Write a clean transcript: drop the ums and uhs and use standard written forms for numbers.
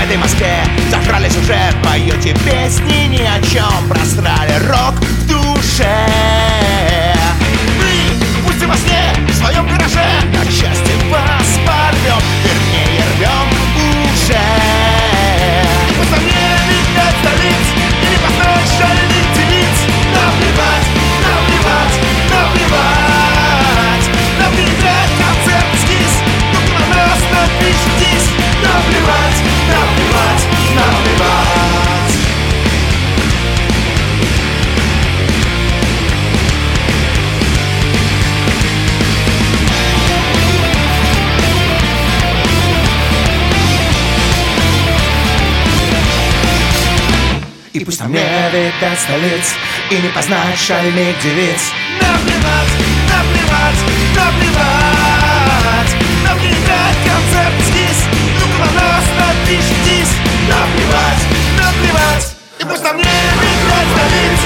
этой Москве зажрались уже, поете песни ни о чем, просрали рок в душе. Мы пусть и во сне в своем гараже на части вас порвем, вернее рвем уже. И пусть нам не видать столиц и не познать шальных девиц. Наплевать, наплевать, наплевать. Нам не играть концерт скис, только на нас напишитесь. Наплевать, наплевать, наплевать. И пусть нам не видать столиц и не познать шальных девиц. Наплевать, наплевать, наплевать. Нам не играть концерт скис, только на нас напишитесь. Наплевать, наплевать. И пусть нам не видать столиц